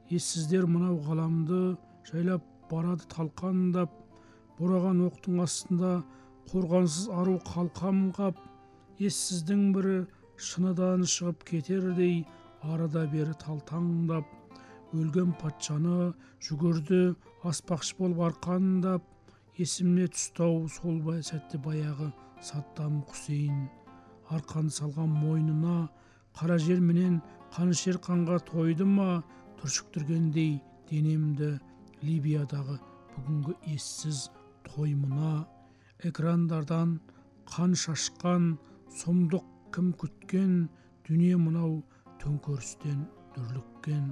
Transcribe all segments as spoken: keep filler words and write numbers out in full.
Ессіздер мынау ғаламды жайлап барады талқандап, бораған оқтың астында қорғансыз ару қалқам қап. Ессіздің бірі шыныдан шығып кетердей арада бері талтаңдап, өлген патшаны жүгірді аспақшы болып арқандап. Есімне түстау сол сәтте баяғы Саддам Хусейн арқан салған мойнына, қара жер менен қанішер қанға тойды ма, түршіктіргендей денемді Либиядағы бүгінгі ессіз тоймына. Экрандардан қан шашқан сұмдық кім күткен, дүние мынау төңкерістен дүрліккен.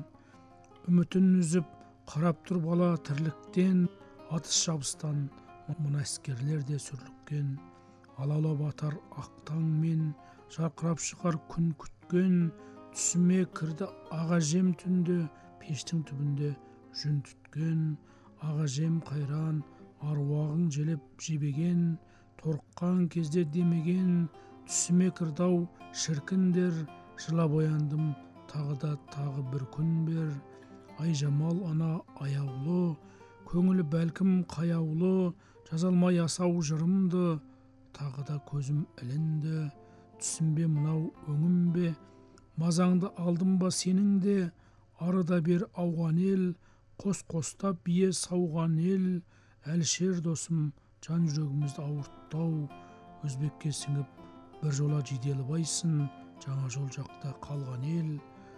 Үмітін үзіп қарап тұр бала тірліктен, атыс шабыстан мына әскерлер де сүрліккен. Алаулап атар ақтаңмен жарқырап шығар күн күткен, түсіме кірді ағажем түнде пештің түбінде жүн түткен. Ағажем қайран аруағың желеп жебеген, торыққан кезде демеген, түсіме кірдау шіркіндер. Жылап ояндым тағы да тағы бір күн бер. Айжамал ана аяулы, көңілі бәлкім қаяулы, жазалмай асау жырымды, тағы да көзім ілінді. Түсінбе мынау өңім бе, мазаңды алдым ба сенің де, арыда бер ауған ел, қос-қостап бие сауған ел. Әлішер досым жан жүрегімізді ауырттау, өзбекке сіңіп бір жола Жиделібайсын, жаңа жол жақта қалған ел.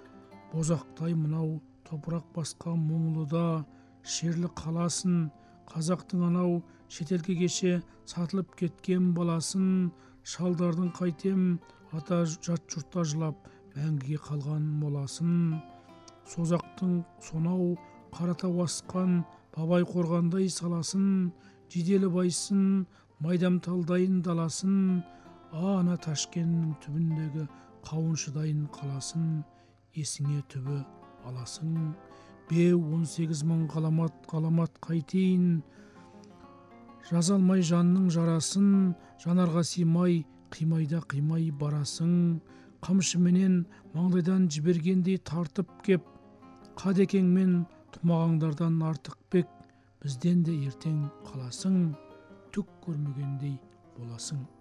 Бозақтай мынау топырақ басқан мұңлыда шерлі қаласын, қазақтың анау шетелге кеше сатылып кеткен баласын. Шалдардың қайтем ата жат жұртта жылап мәңгіге қалған моласын. Созақтың сонау қаратау асқан бабай қорғандай саласын, Жиделібайсын майдамталдайын даласын. Ана Ташкеннің түбіндегі қауыншыдайын қаласын, есіңе түбі аласың. Беу он сегіз мың ғаламат ғаламат қайтейін, жазалмай жанның жарасын, жанарға симай қимайда қимай барасың. Қамшыменен маңдайдан жібергендей тартып кеп, қадекеңмен тұмағаңдардан артық бек, бізден де ертең қаласың, түк көрмегендей боласың.